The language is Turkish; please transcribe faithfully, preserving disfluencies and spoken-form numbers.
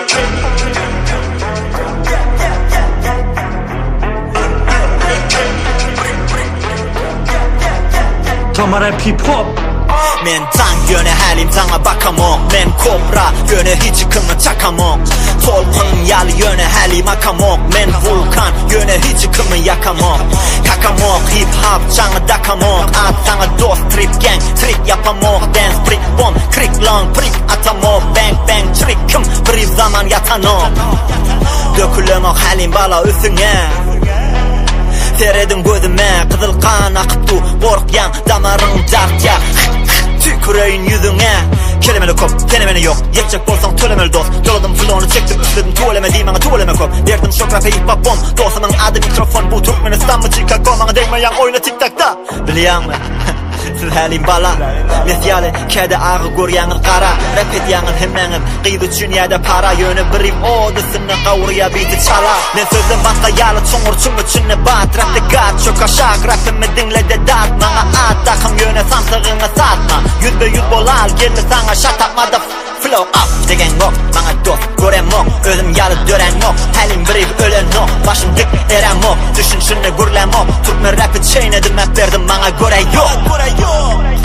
Tama rap hip hop. Men tang yöne halim tanga bakamok. Men kobra yöne hiç yıkımı çakamok. Tolkun yalı yöne halim akamok. Men vulkan yöne hiç yıkımı yakamok. Kakamok hip hop canı dakamok. At sana dost trip gang trick yapamok. Dance prick bomb krik long prick atamok. Bang bang trick'ım bir zaman yatanok. Dökülemok halim bala üstüne. Teredim gözüme kızıl kan akıptu. Korkyan damarın dart ya. Tüküreyin yüzüne. Kelimeli kop, denemeni yok. Yetecek bolsan tölemeli dost. Doladım flow'unu çektim üstledim. Tuvaleme değil bana tuvaleme kop. Derdim şok rap'e hip hop bomb. Dostumun adı mikrofon. Bu Türkmenistan mı Chicago. Bana değmeyen oyna tik takta. Biliyor musun? Siz halim bala. Mesyali kede ağı göryanız kara. Rap edyanız hemmeniniz. Kıydı dünyada para. Yönü birim odasını kavurya biti çala. Ne sözüm başka yalı çongur çungu çünne bat. Rap'te gat çok aşağı. Rap'imi dinle de dat. Bana at takım yöne samsığını satma. Yüz be yüz bolal gelme sana shut up mother flow up degen yok. Bana dost görem yok. Özüm yalı dören yok. Halim birim ölen yok. Başım dik eren yok. Düşün şunu gürlem yok. Türkmen rap'i çeynedim hep verdim bana göre yok.